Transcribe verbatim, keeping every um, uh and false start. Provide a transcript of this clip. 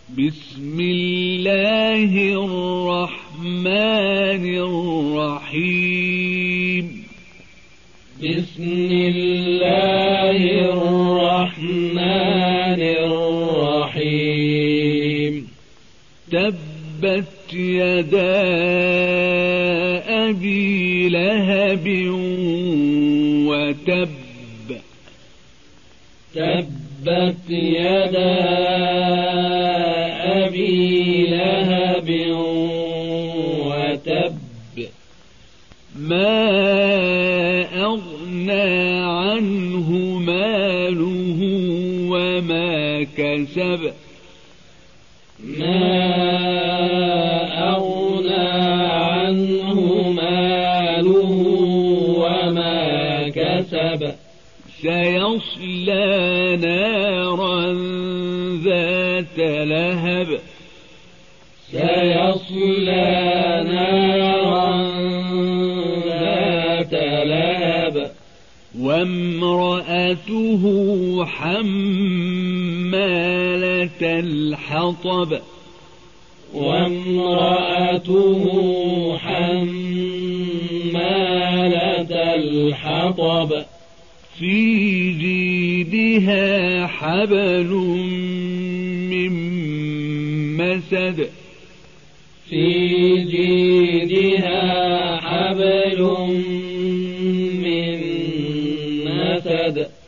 بسم الله الرحمن الرحيم بسم الله الرحمن الرحيم تبت يدا أبي لهب وتب تبت يدا أبي لهب وتب ما أغنى عنه ماله وما كسب ما أغنى عنه ماله وما كسب سيصلى نارا ذات لهب سيصلى نارا ذات لهب وامرأته حمالة الحطب وامرأته حمالة الحطب في جيدها حبل من مسد في جيدها حبل